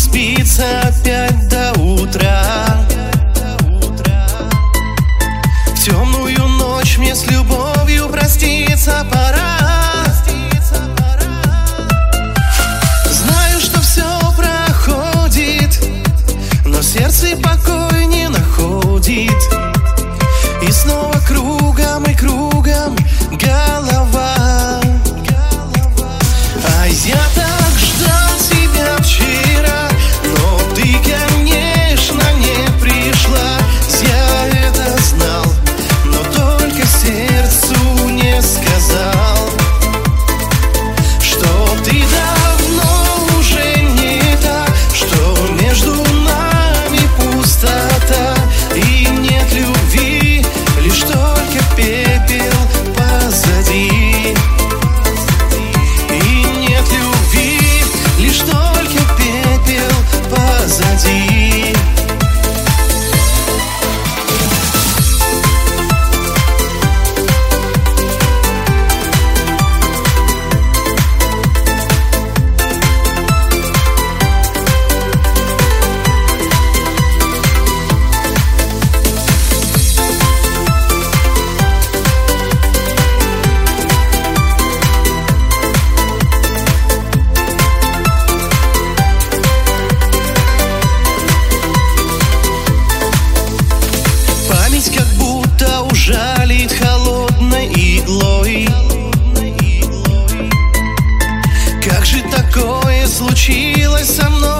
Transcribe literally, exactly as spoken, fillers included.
спится опять до утра. В темную ночь мне с любовью проститься пора. Знаю, что все проходит, но сердце покой не находит. И снова кругом и кругом голова. А я так ждал тебя вчера, но ты, конечно, не пришла. Я это знал, но только сердцу не сказал, что ты давно уже не та, что между нами пустота и нет любви, лишь только пепел позади. И нет любви, лишь только пепел позади. Как будто ужалит холодной иглой. Как же такое случилось со мной?